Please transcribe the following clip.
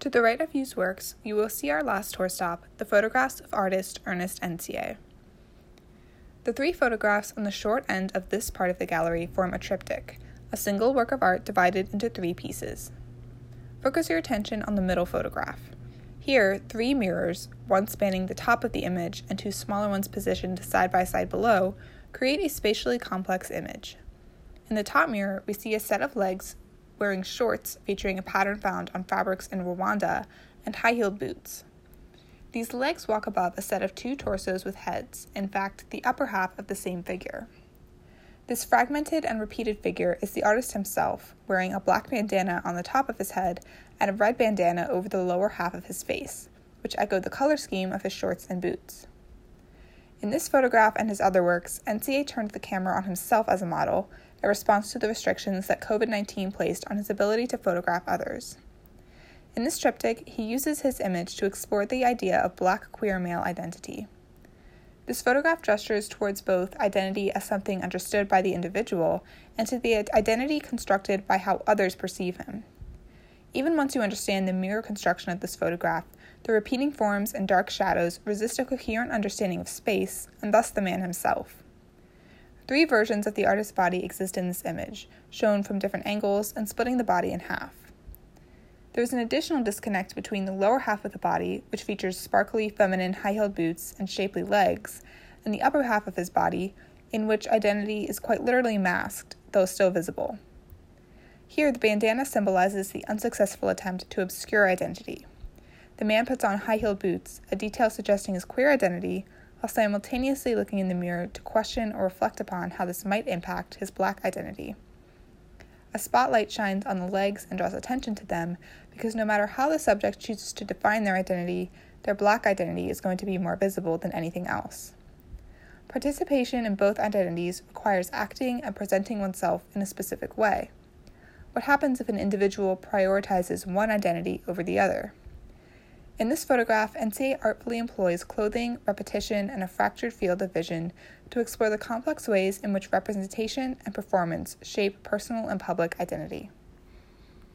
To the right of these works, you will see our last tour stop, the photographs of artist Ernest Entier. The three photographs on the short end of this part of the gallery form a triptych, a single work of art divided into three pieces. Focus your attention on the middle photograph. Here, three mirrors, one spanning the top of the image and two smaller ones positioned side by side below, create a spatially complex image. In the top mirror, we see a set of legs wearing shorts featuring a pattern found on fabrics in Rwanda and high-heeled boots. These legs walk above a set of two torsos with heads, in fact, the upper half of the same figure. This fragmented and repeated figure is the artist himself, wearing a black bandana on the top of his head and a red bandana over the lower half of his face, which echo the color scheme of his shorts and boots. In this photograph and his other works, Entier turned the camera on himself as a model, a response to the restrictions that COVID-19 placed on his ability to photograph others. In this triptych, he uses his image to explore the idea of Black queer male identity. This photograph gestures towards both identity as something understood by the individual and to the identity constructed by how others perceive him. Even once you understand the mirror construction of this photograph, the repeating forms and dark shadows resist a coherent understanding of space, and thus the man himself. Three versions of the artist's body exist in this image, shown from different angles and splitting the body in half. There is an additional disconnect between the lower half of the body, which features sparkly, feminine, high-heeled boots and shapely legs, and the upper half of his body, in which identity is quite literally masked, though still visible. Here, the bandana symbolizes the unsuccessful attempt to obscure identity. The man puts on high-heeled boots, a detail suggesting his queer identity, while simultaneously looking in the mirror to question or reflect upon how this might impact his Black identity. A spotlight shines on the legs and draws attention to them because no matter how the subject chooses to define their identity, their Black identity is going to be more visible than anything else. Participation in both identities requires acting and presenting oneself in a specific way. What happens if an individual prioritizes one identity over the other? In this photograph, Entier artfully employs clothing, repetition, and a fractured field of vision to explore the complex ways in which representation and performance shape personal and public identity.